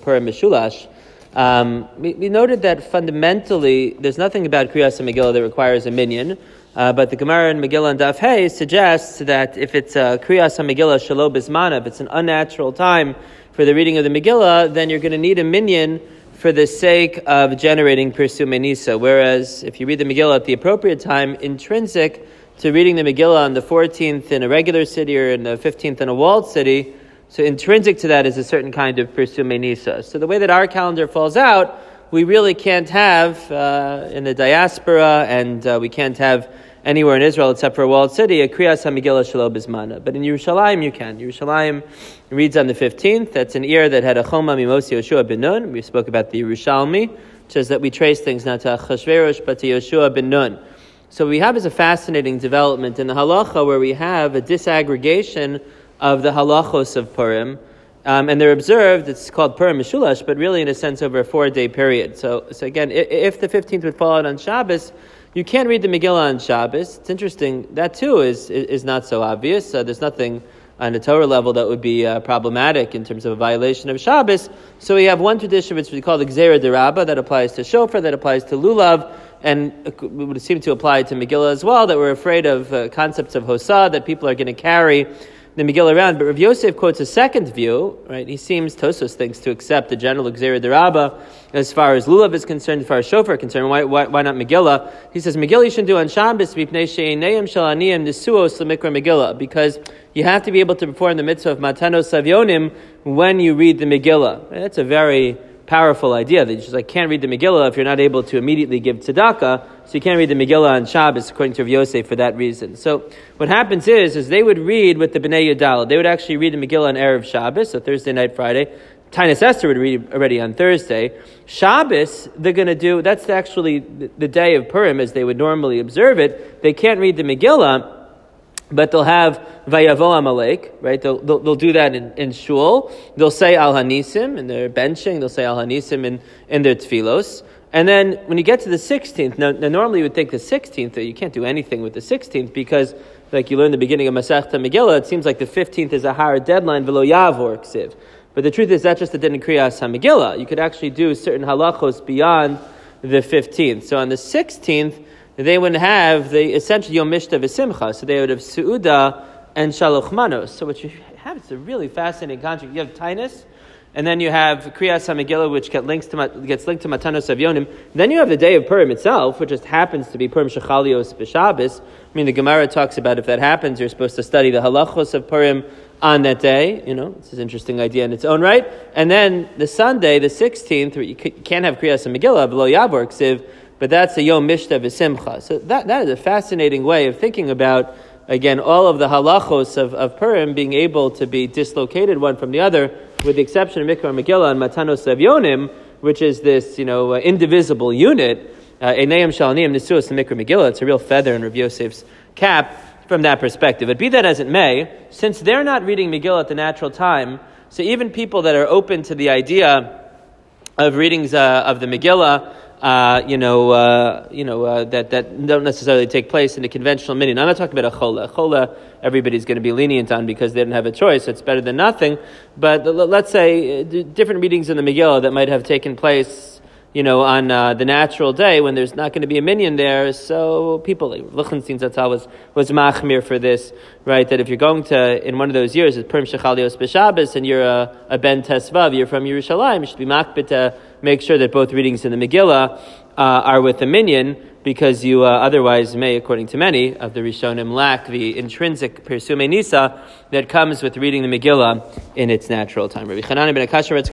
Purim Mishulash. We noted that fundamentally there's nothing about Kriyas Megillah that requires a minyan, but the Gemara in Megillah and Daf Hey suggests that if it's Kriyas Megillah Shelo Bismana, if it's an unnatural time for the reading of the Megillah, then you're going to need a minyan for the sake of generating Pirsumei Nisa. Whereas if you read the Megillah at the appropriate time, intrinsic to reading the Megillah on the 14th in a regular city or in the 15th in a walled city, so intrinsic to that is a certain kind of Pirsumei Nisa. So the way that our calendar falls out, we really can't have in the diaspora, and we can't have anywhere in Israel except for a walled city, a Kriyas HaMegillah Shelo Bismana. But in Yerushalayim you can. Yerushalayim reads on the 15th. That's an year that had a Choma Mimos Yoshua ben Nun. We spoke about the Yerushalmi, which is that we trace things not to Achashverosh but to Yoshua ben Nun. So what we have is a fascinating development in the halacha where we have a disaggregation of the halachos of Purim, and they're observed. It's called Purim Mishulash, but really in a sense over a 4-day period. So again, if the 15th would fall out on Shabbos, you can't read the Megillah on Shabbos. It's interesting. That too is not so obvious. There's nothing on a Torah level that would be problematic in terms of a violation of Shabbos. So we have one tradition which we call the Gzeira D'Rabba that applies to Shofar, that applies to Lulav, and it would seem to apply to Megillah as well, that we're afraid of concepts of Hosa, that people are going to carry the Megillah around. But Rav Yosef quotes a second view, right? He seems, Tosos thinks, to accept the general Gzeira D'Rabba as far as Lulav is concerned, as far as Shofar is concerned. Why not Megillah? He says, Megillah you shouldn't do on Shabbos, mipnei she'einayim shel aniyim nisuos l'mikra Megillah, because you have to be able to perform the mitzvah of Matanos Savyonim when you read the Megillah. That's a very powerful idea, that you just can't read the Megillah if you're not able to immediately give tzedakah, so you can't read the Megillah on Shabbos, according to Rav Yosef, for that reason. So what happens is they would read with the Bnei Yudala. They would actually read the Megillah on Erev Shabbos, so Thursday night, Friday. Tainus Esther would read already on Thursday. Shabbos, they're going to do, that's actually the day of Purim as they would normally observe it. They can't read the Megillah, but they'll have Vayavo Amalek, right? They'll do that in shul. They'll say Al Hanisim in their benching. They'll say Al Hanisim in their tfilos. And then when you get to the 16th, now normally you would think the 16th, you can't do anything with the 16th because, like you learned the beginning of Masechta Megillah, it seems like the 15th is a higher deadline, V'lo Yavor Ksiv. But the truth is that's just a din in Kriyas HaMegillah. You could actually do certain halachos beyond the 15th. So on the 16th, they would have the essential Yom Mishta V'Simcha. So they would have Su'uda and Shaloch Manos. So what you have, it's a really fascinating contract. You have Tainus, and then you have Kriyas HaMegillah, which gets linked to Matanos Avyonim. Then you have the day of Purim itself, which just happens to be Purim Shechalios B'Shabbos. I mean, the Gemara talks about if that happens, you're supposed to study the halachos of Purim on that day. It's an interesting idea in its own right. And then the Sunday, the 16th, where you can't have Kriyas HaMegillah, V'lo Yavor Ksiv, but that's a Yom Mishta V'Simcha. So that is a fascinating way of thinking about, again, all of the halachos of Purim being able to be dislocated one from the other, with the exception of Mikra Megillah and Matanos Avyonim, which is this, indivisible unit. Einayim shel aniyim nisuos l'Mikra Megillah. It's a real feather in Rav Yosef's cap from that perspective. But be that as it may, since they're not reading Megillah at the natural time, so even people that are open to the idea of readings of the Megillah, that don't necessarily take place in the conventional minyan. I'm not talking about a chola. Chola, everybody's going to be lenient on because they didn't have a choice. So it's better than nothing. But let's say different readings in the Megillah that might have taken place, on the natural day when there's not going to be a minyan there. So people, like Lichtenstein Zatzal was machmir for this, right? That if you're going to, in one of those years, it's Purim Shechalios B'Shabbos, and you're a Ben Tesvav, you're from Yerushalayim, you should be makbid to make sure that both readings in the Megillah are with the minyan, because you otherwise may, according to many of the Rishonim, lack the intrinsic Pirsumei Nisa that comes with reading the Megillah in its natural time. Rabbi Chananya ben Akasha